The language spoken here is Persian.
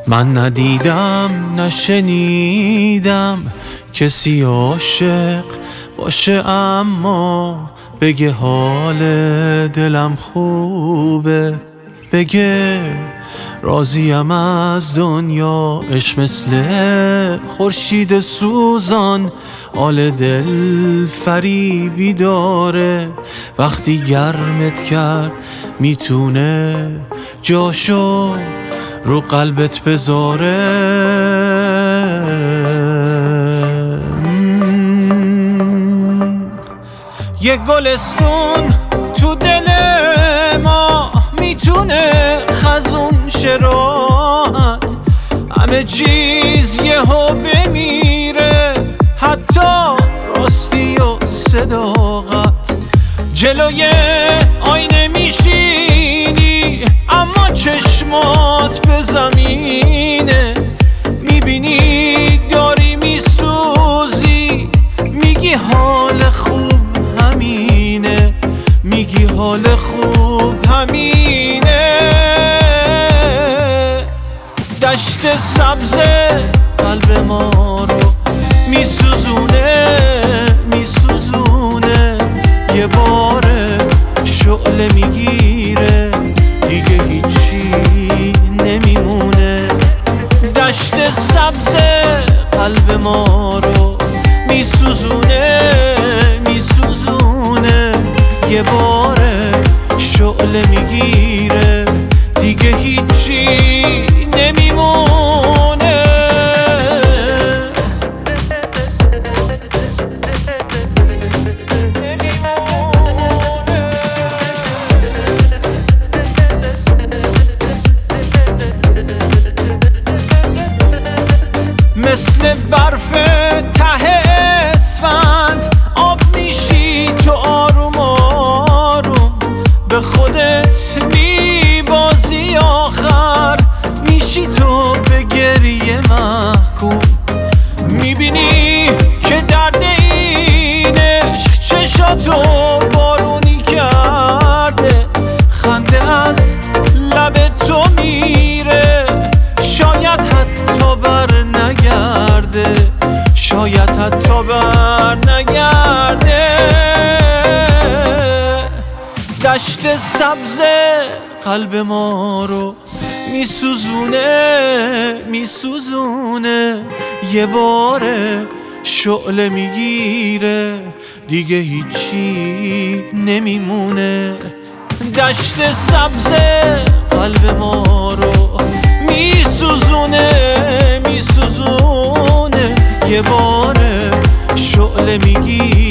من ندیدم نشنیدم کسی عاشق باشه اما بگه حال دلم خوبه، بگه راضیم از دنیا. عشق مثل خورشید سوزان حال دل فریبی داره، وقتی گرمت کرد میتونه جاشو رو قلبت بذاره. یه گلستون تو دل ما میتونه خزون شه راحت، همه چیز یهو بمیره، حتی راستی و صداقت. جلوی آینه میشینی اما چشمات به زمینه، میبینی داری میسوزی، میگی حال خوب همینه، میگی حال خوب همینه. دشت سبز قلب ما رو میسوزونه میسوزونه، یه باره شعله میگیره دیگه هیچی نمیمونه. دشت سبز قلب ما رو میسوزونه میسوزونه، یه باره شعله میگیره دیگه هیچی نمیمونه. مثل برف ته اسفند آب میشی تو آروم آروم، به خودت میبازی آخر میشی تو به گریه محکوم. میبینی که درد این عشق چشاتو بارونی کرده، خنده از لب تو میره، شاید حتی بر نگرده، شاید حتی بر نگرده. دشت سبز قلب ما رو میسوزونه میسوزونه، یه باره شعله میگیره دیگه هیچی نمیمونه. دشت سبز قلب ما رو میسوزونه میسوزونه، یه باره شعله میگیره